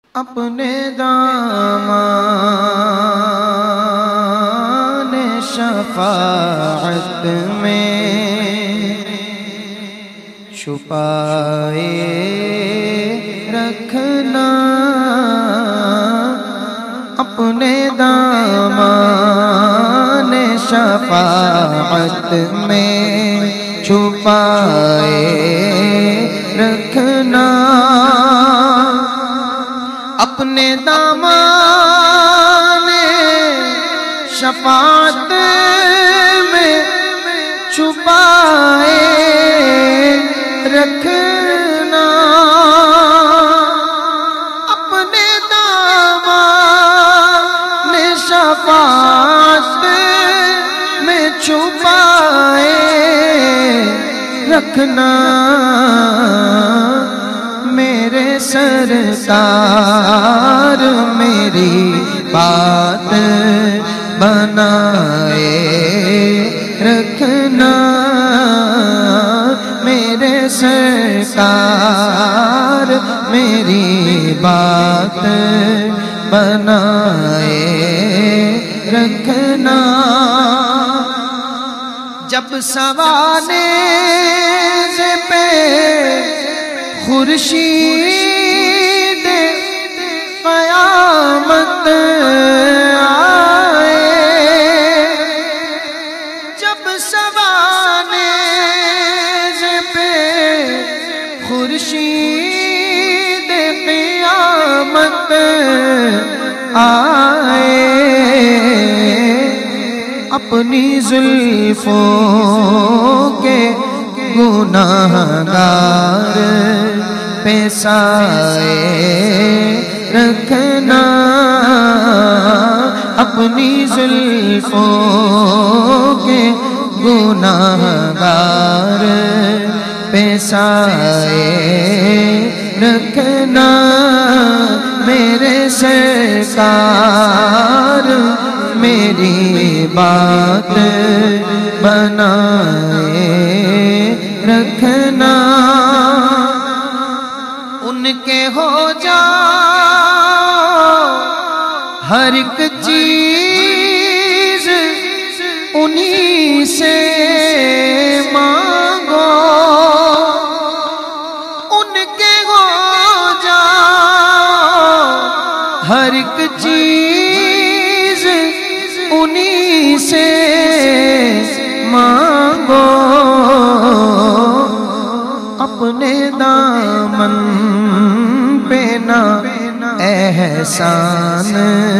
اپنے دامان شفاعت میں چھپائے رکھنا، اپنے دامان شفاعت میں چھپائے رکھنا، اپنے دامان شفاعت میں چھپائے رکھنا، اپنے دامان شفاعت میں چھپائے رکھنا، میرے سرکار میری بات بنائے رکھنا، میرے سرکار میری بات بنائے رکھنا، جب سوانح پہ خورشید قیامت آئے، جب سوانح پہ خورشید قیامت آئے، اپنی زلفوں کے گناہگار پہ سائے رکھنا، اپنی زلفوں کے گناہگار پہ سائے رکھنا، میرے سرکار میری بات بنائے رکھنا، ان کے ہو جاؤ ہر ایک چیز انہی سے مانگو، ان کے ہو جاؤ ہر ایک چیز انہی سے مانگو، اپنے دامن پہ نہ احسان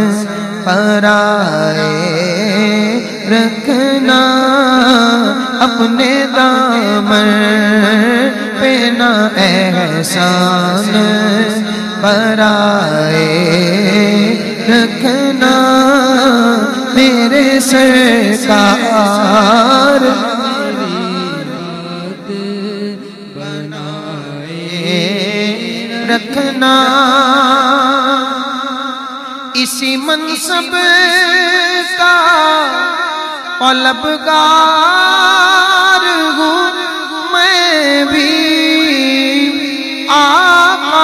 پرائے رکھنا، اپنے دامن پہ نہ احسان پرائے رکھنا، میرے سرکار رکھنا، اسی منصب کا طلبگار ہوں میں بھی آقا،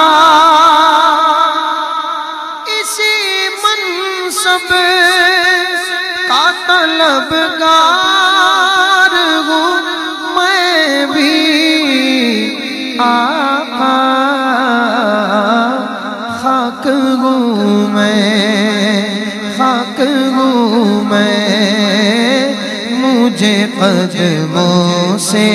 اسی منصب کا طلبگار ہوں میں بھی آقا، خاک ہوں میں مجھے قدموں سے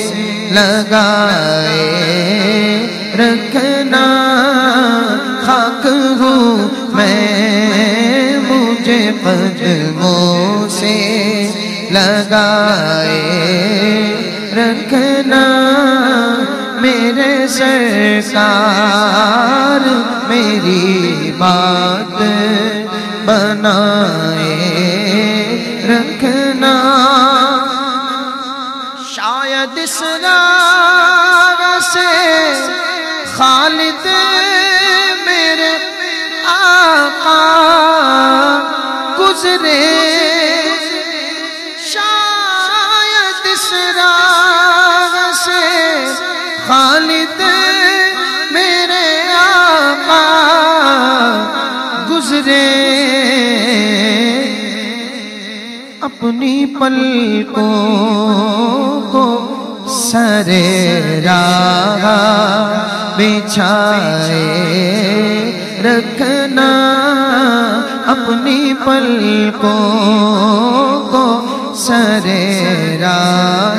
لگائے رکھنا، خاک ہوں میں مجھے قدموں سے لگائے رکھنا، میرے سرکار میری بات بنائے رکھنا، شاید اس راہ سے خالد میرے آقا گزرے، شاید اس راہ سے خالد میرے آقا گزرے اپنی پلکوں کو سرے راہ بچھائے رکھنا، اپنی پلکوں کو سرے راہ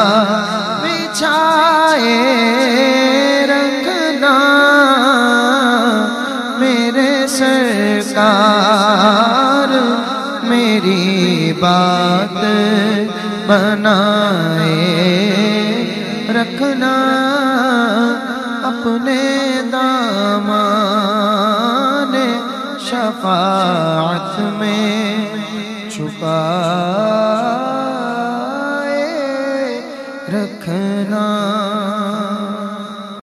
بچھائے رکھنا، میرے سرکار میری بات بنائے رکھنا، اپنے دامان شفاعت میں چھپا